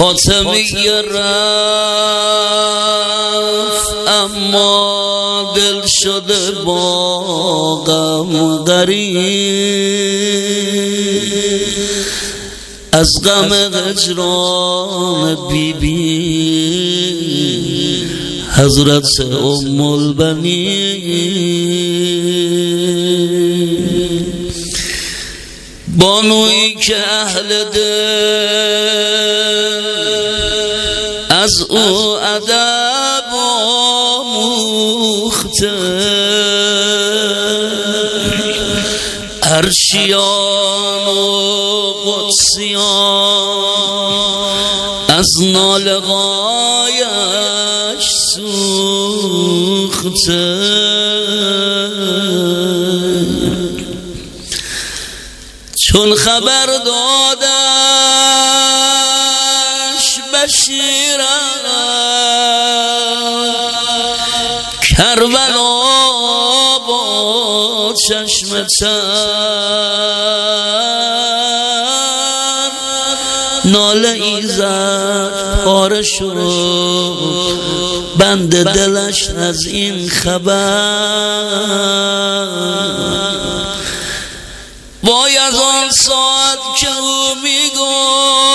فاطمه رفت اما دل شده با غم غریب از غم هجران بیبی حضرت ام البنین بانویی که اهل دل از او ادب آموخته عرشیان و قدسیان از ناله‌هایش سوخته چون خبر دادش بشیرم کربلا با چشم تر ناله ای زد پاره شد بند دلش از این خبر وای از آن ساعت که او میگفت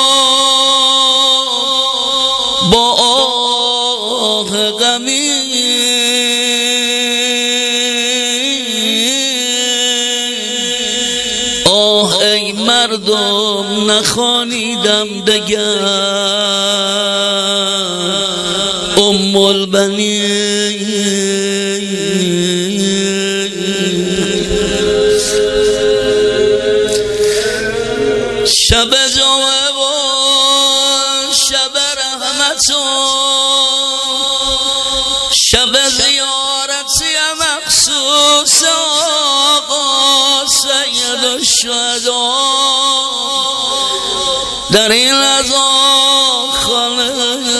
با آه غمی آه ای مردم نخوانیدم دگر ام البنین شب جمعه و شب رحمت و شب زیارتی مخصوص آقا سید الشهدا در این لحظات خانه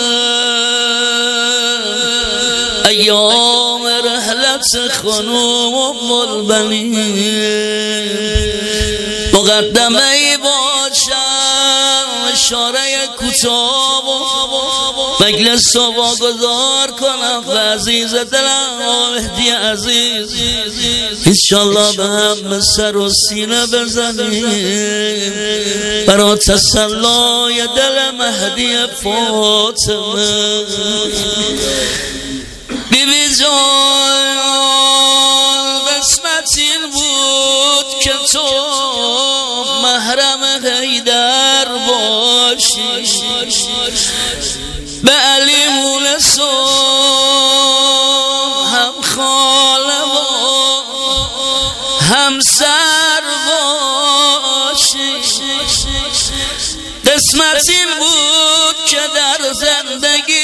ایام رحلت خانوم ام البنین مقدمه ای باشم اشاره کوتاه مجلس رو واگذار کنم و عزیز دلم و مهدی عزیز انشالله به هم سر و سینه بزنیم برای تسلای دل مهدی فاطمه بیبی جان قسمت این بود که تو محرم حیدر باشی به علی مونس و هم خاله و همسر باشی قسمت این بود که در زندگی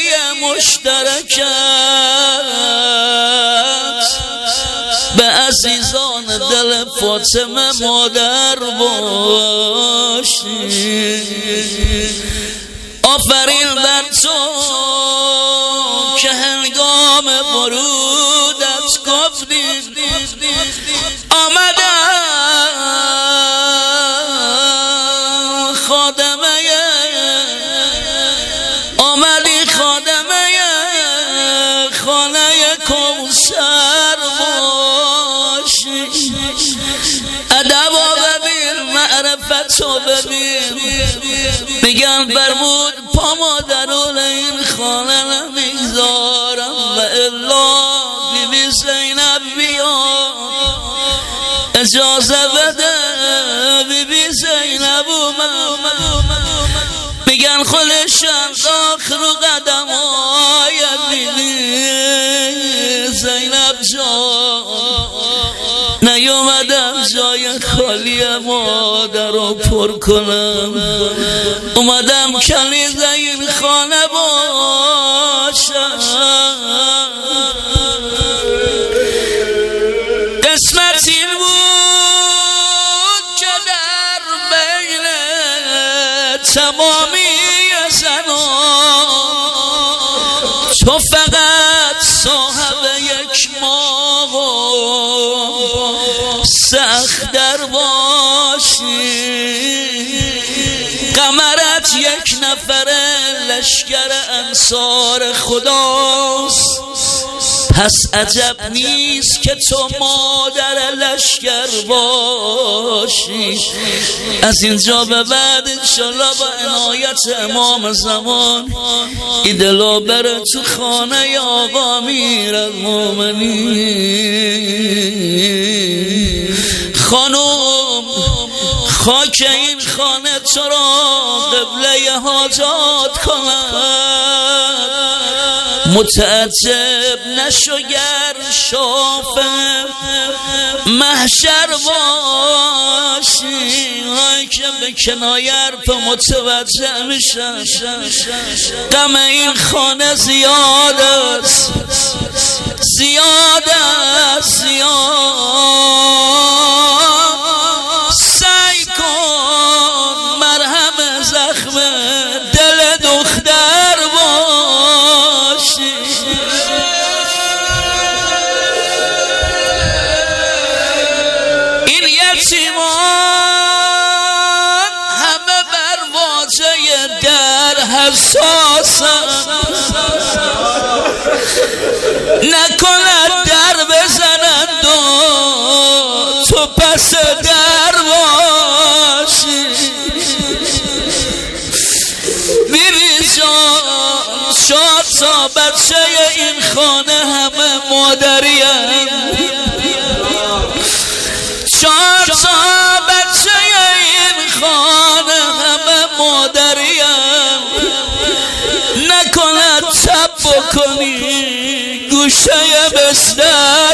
مشترکت به عزیزان دل فاطمه مادر باشی آفرین بر تو که هنگام ورودت گفتی آمدم خادمه آمدی خادمه خانه کوثر باشی ادب و ببین معرفت و ببین میگن برمود پا مادرون این خانه نمیگذارم و الا بیبی زینب بیا اجازه بده بیبی زینب اومد میگن خودشان داخل رو قدم های بیبی زینب جان نیومدم جای خالی مادر رو پر کنم اومدم کلید این خانه باشم قسمت این بود که در بین تمامی زنان تو فقط صاحب یک ماه و سخت در باشی قمرت یک نفره لشکر انصار خداست، پس عجب نیست که تو مادر لشکر باشی. از اینجا به بعد انشالله با عنایت امام زمان این دلو بره تو خانه آقا امیرالمومنین. خانم خاک این خانه تو را قبله حاجات کند، متعجب نشو گر شافع محشر باشی. هایی که به کنایه حرف متوجه میشن، غم این خانه زیاد است، زیاد است، زیاد. سعی کن مرهم زخم دل دختر باشی. این یتیمان همه بر واجه در حساسن، نکند در بزنند و تو پس در باشی. بیبی جان شاد تا بچه این خانه همه مادریم، شاد تا بچه این خانه همه مادریم. نکند تب بکنی گوشه بستر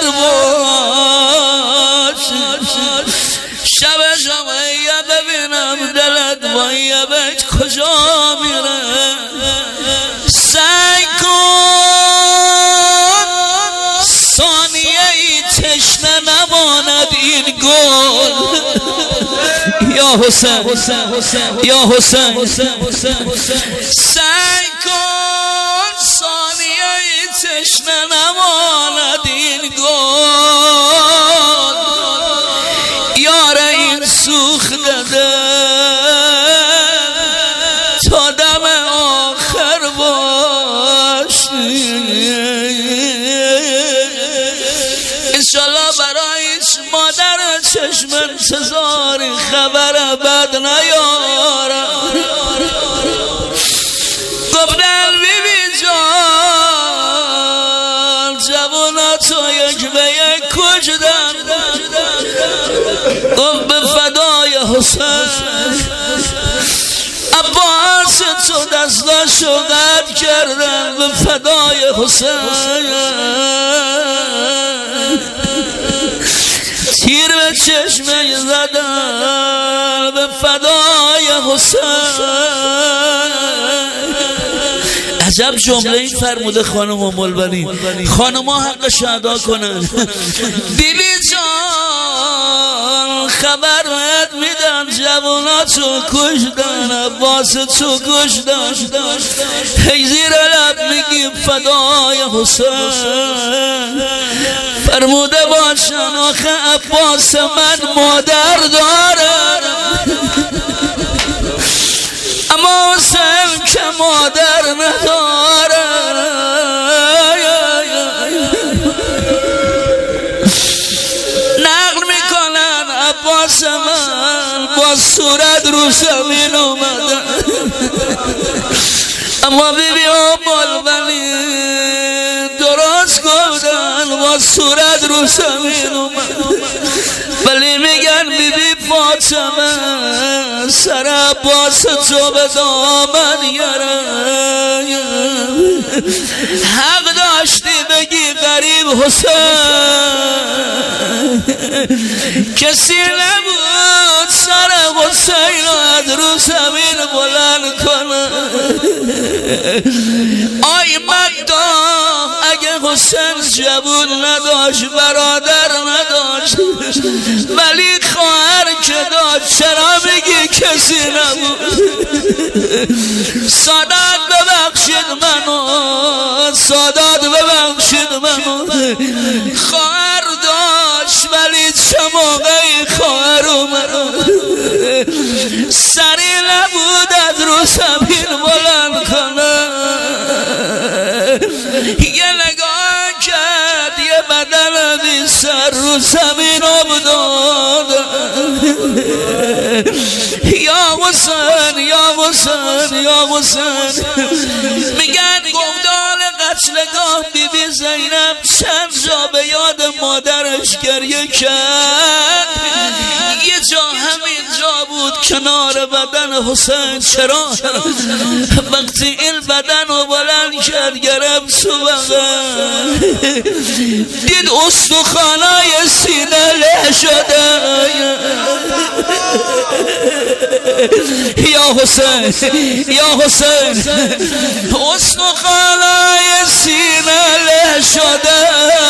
باش. شب جمعیه ببینم دلت با یه بیت کجا میره. سعی کن ثانیه ای تشنه نماند این گل. یا حسین یا حسین، سعی کن ثانیه ای تشنه نماند این گل. یار این سوخته تا دم آخر باشی. انشالله برایش مادر چشم انتظاری خبر بد نیارم. گفتن بیبی جان جواناتو یک به یک کجدن، گفت به فدای حسین عباس تو دستاشو قطع کردن، به فدای حسین تیر به چشمه زدن، به فدای حسین. عجب جمله این فرموده خانم ام البنین، خانم ها حقش ادا کنن. بیبی جان خبر بهت میدم جواناتو کشتن، عباستو کشتن. هی زیر لب میگیم فدای حسین. فرموده باشن آخه عباس من مادر دارم، اما حسین که مادر نداره. نقل میکنن عباس من با صورت رو زمین اومدن، اما بیبی ام البنین درست گفتن با صورت رو زمین اومدن. ولی میگن بیبی فاطمه سر عباس تو به دامن گرفت. حق داشتی بگی غریب حسین، کسی نبود سر حسین رو از رو زمین بلند کنه. آی مقدام اگه حسین جبون نداشت برادر نداشت، ولی خواهر که داشت چرا میگی کسی نبود؟ سادات ببخشید منو، سادات ببخشید منو. خواهر داشت ولی چه موقعی خواهر اومد سری نبود از رو زمین بلند کنه. سر رو زمین افتاد. یا حسین یا حسین یا حسین. میگن گفتار قتلگاه بیبی زینب چند جا به یاد مادرش گریه کرد. یه جا همین جا بود کنار بدن حسین. چرا؟ وقتی این بدن رو بلند کرد گرفت تو بغل دید استخوانای سینه له شده. یا حسین یا حسین. استخوانای سینه له شده.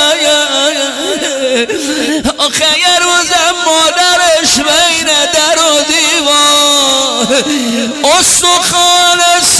آخه یه روزم مادرش بین در و دیوار استخوان